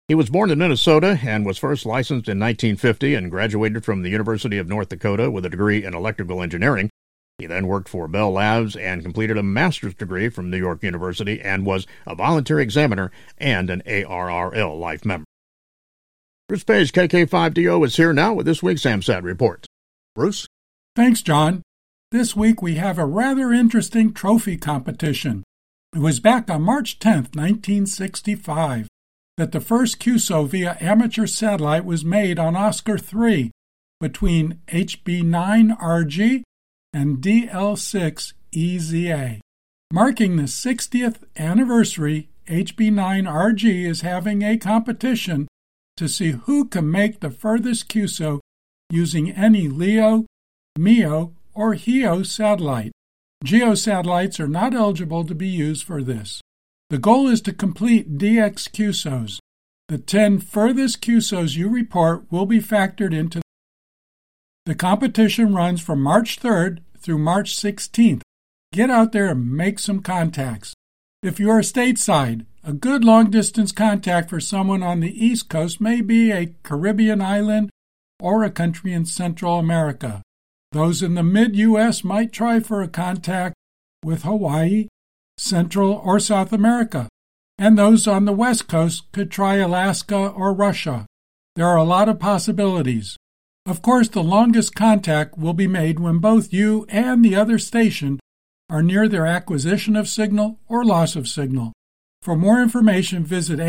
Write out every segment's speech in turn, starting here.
He was born in Minnesota and was first licensed in 1950 and graduated from the University of North Dakota with a degree in electrical engineering. He then worked for Bell Labs and completed a master's degree from New York University and was a volunteer examiner and an ARRL Life member. Bruce Page, KK5DO, is here now with this week's AMSAT report. Bruce? Thanks, John. This week we have a rather interesting trophy competition. It was back on March 10, 1965, that the first QSO via amateur satellite was made on Oscar 3 between HB9RG and DL6EZA. Marking the 60th anniversary, HB9RG is having a competition to see who can make the furthest QSO using any LEO, MEO, or HEO satellite. GEO satellites are not eligible to be used for this. The goal is to complete DX QSOs. The 10 furthest QSOs you report will be factored into. The competition runs from March 3rd through March 16th. Get out there and make some contacts. If you are stateside, a good long-distance contact for someone on the East Coast may be a Caribbean island or a country in Central America. Those in the mid-U.S. might try for a contact with Hawaii, Central or South America, and those on the West Coast could try Alaska or Russia. There are a lot of possibilities. Of course, the longest contact will be made when both you and the other station are near their acquisition of signal or loss of signal. For more information, visit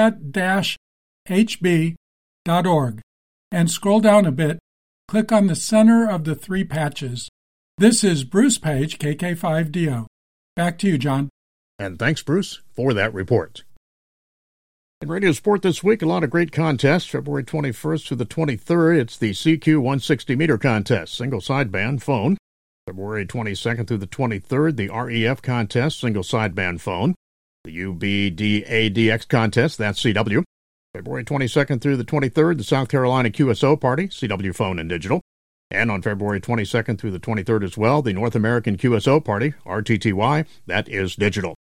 amsat-hb.org and scroll down a bit. Click on the center of the 3 patches. This is Bruce Page, KK5DO. Back to you, John. And thanks, Bruce, for that report. In radio sport this week, a lot of great contests. February 21st through the 23rd, it's the CQ 160-meter contest, single sideband phone. February 22nd through the 23rd, the REF contest, single sideband phone. The UBDADX contest, that's CW. February 22nd through the 23rd, the South Carolina QSO Party, CW phone and digital. And on February 22nd through the 23rd as well, the North American QSO Party, RTTY, that is digital.